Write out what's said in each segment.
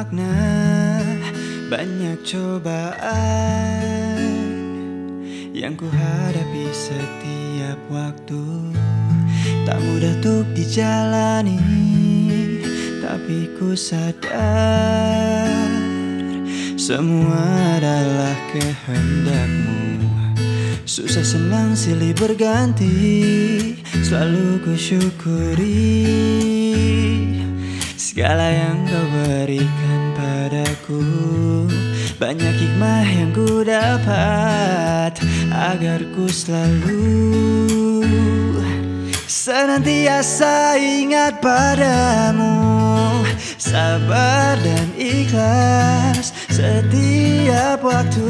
makna, banyak cobaan yang ku hadapi setiap waktu. Tak mudah untuk dijalani, tapi ku sadar semua adalah kehendakmu. Susah senang silih berganti, selalu ku syukuri segala yang kau berikan padaku. Banyak hikmah yang ku dapat agar ku selalu senantiasa ingat padamu. Sabar dan ikhlas setiap waktu,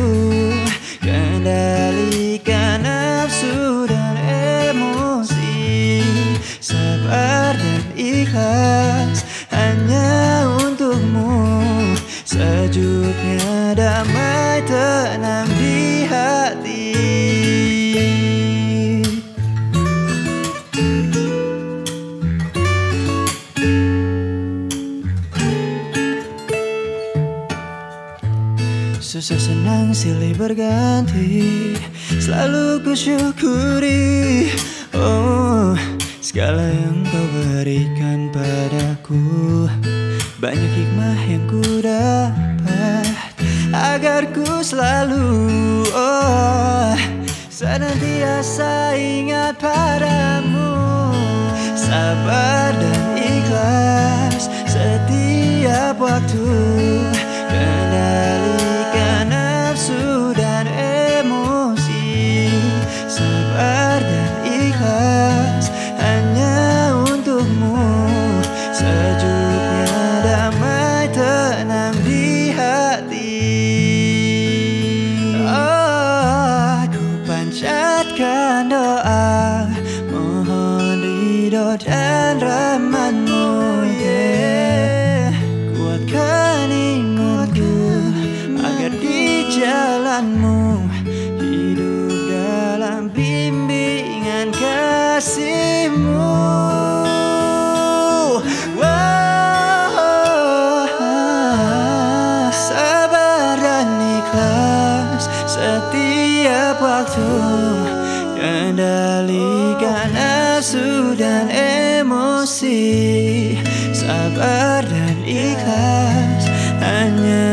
kendalikan nafsu dan emosi. Sabar dan ikhlas hanya untukmu, sejuknya damai tenang di hati. Susah senang silih berganti, selalu ku syukuri segala yang kau berikan padaku. Banyak hikmah yang ku dapat agar ku selalu senantiasa ingat padamu. Sabar dan ikhlas setiap waktu, kendalikan nafsu dan emosi. Sabar dan ikhlas hanya untukmu, sejuknya damai tenang di hati. Aku panjatkan doa, mohon ridho dan rahmatmu, kuatkan imanku agar di jalanmu, hidup dalam bimbingan kasihmu. Sabar dan ikhlas setiap waktu, kendalikan nafsu dan emosi. Sabar dan ikhlas hanya